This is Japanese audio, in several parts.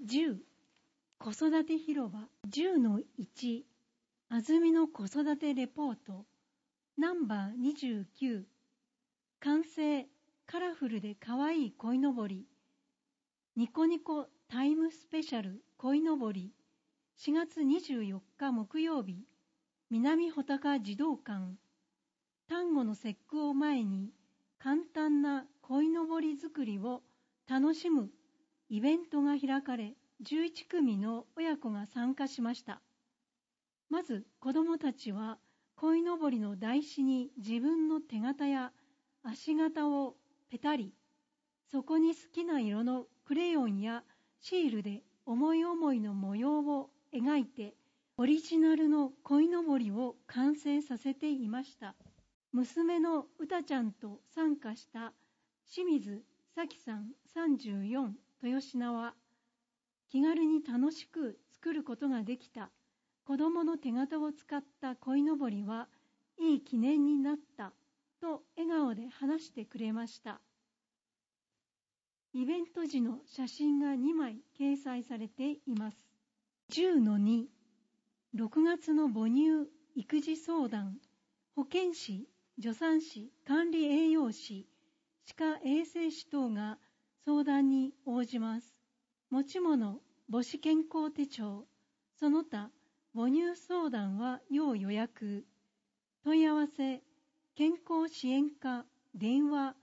10子育て広場 10-1 あずみの子育てレポートナンバー29完成カラフルでかわいい鯉のぼりニコニコタイムスペシャル鯉のぼり4月24日木曜日南穂高児童館端午の節句を前に簡単な鯉のぼり作りを楽しむイベントが開かれ11組の親子が参加しました。まず子どもたちは鯉のぼりの台紙に自分の手形や足形をペタリ、そこに好きな色のクレヨンやシールで思い思いの模様を描いてオリジナルの鯉のぼりを完成させていました。娘のうたちゃんと参加した清水咲さん34豊品は気軽に楽しく作ることができた子どもの手形を使った鯉のぼりはいい記念になったと笑顔で話してくれました。イベント時の写真が2枚掲載されています。10-2 6月の母乳育児相談保健師、助産師、管理栄養士、歯科衛生士等が相談に応じます。持ち物、母子健康手帳、その他母乳相談は要予約。問い合わせ、健康支援課、電話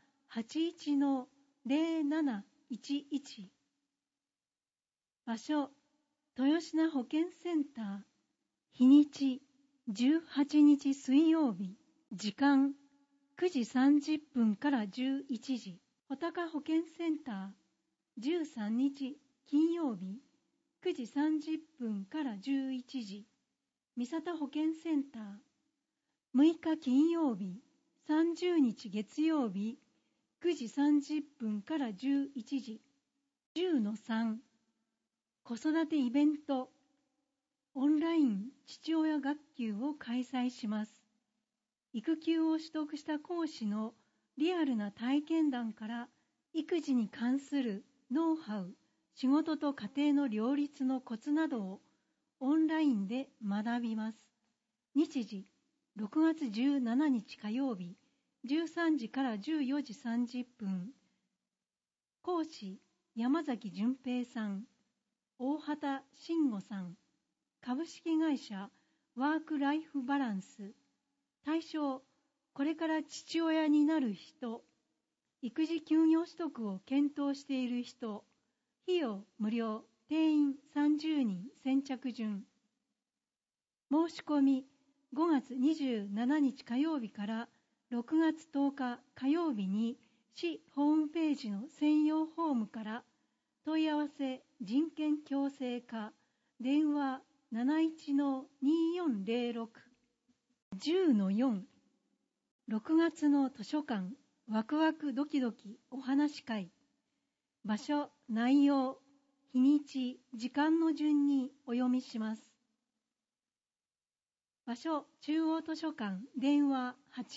81-0711。場所、豊品保健センター。日にち、18日水曜日。時間、9時30分から11時。穂高保健センター。13日金曜日。9時30分から11時。三郷保健センター。6日金曜日。30日月曜日。9時30分から11時。10-3。子育てイベント。オンライン父親学級を開催します。育休を取得した講師のリアルな体験談から育児に関するノウハウ、仕事と家庭の両立のコツなどをオンラインで学びます。日時、6月17日火曜日、13時から14時30分。講師、山崎淳平さん、大畑慎吾さん、株式会社ワークライフバランス。対象、これから父親になる人、育児休業取得を検討している人、費用無料、定員30人先着順。申し込み5月27日火曜日から6月10日火曜日に市ホームページの専用フォームから問い合わせ人権共生課電話 71-2406 10-4 6月の図書館ワクワクドキドキお話会場所、内容、日にち、時間の順にお読みします。場所、中央図書館電話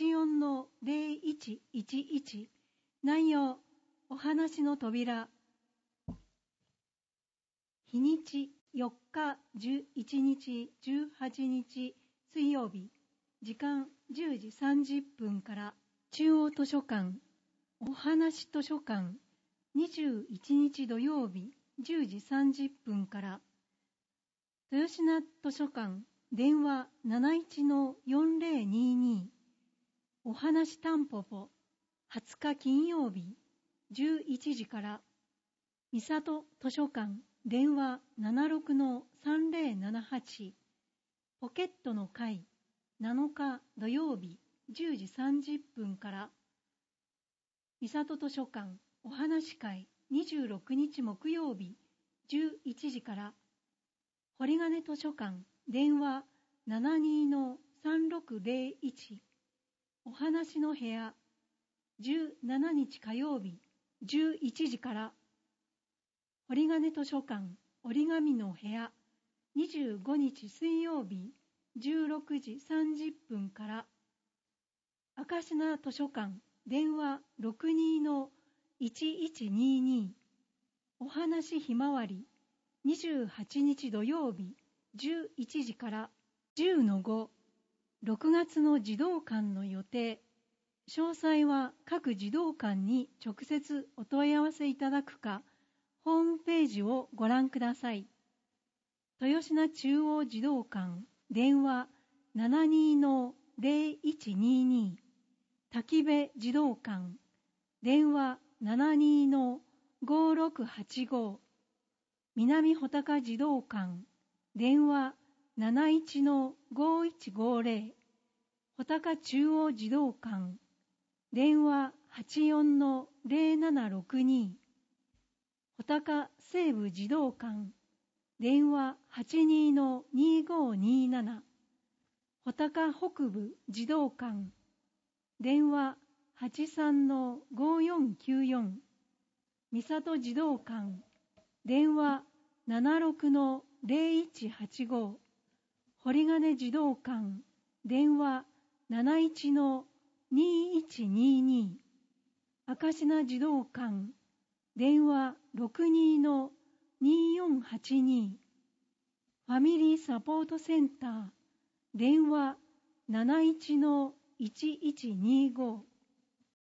84-0111 内容、お話の扉日にち4日11日18日水曜日時間10時30分から中央図書館お話図書館21日土曜日10時30分から豊品図書館電話 71-4022 お話たんぽぽ20日金曜日11時から三郷図書館電話 76-3078 ポケットの会7日土曜日10時30分から三郷図書館お話会26日木曜日11時から堀金図書館電話 72-3601 お話の部屋17日火曜日11時から堀金図書館折り紙の部屋25日水曜日16時30分から明科図書館電話 62-1122 お話ひまわり 28日土曜日11時から10-5、6月の児童館の予定。詳細は各児童館に直接お問い合わせいただくか、ホームページをご覧ください。豊品中央児童館、電話 72-0122、滝部児童館、電話 72-5685、南穂高児童館、電話 71-5150、穂高中央児童館、電話 84-0762、穂高西部児童館、電話 82-2527、穂高北部児童館、電話 83-5494、三郷児童館、電話 76-0185、堀金児童館、電話 71-2122、明科児童館、電話 62-2482、ファミリーサポートセンター、電話 71-1125、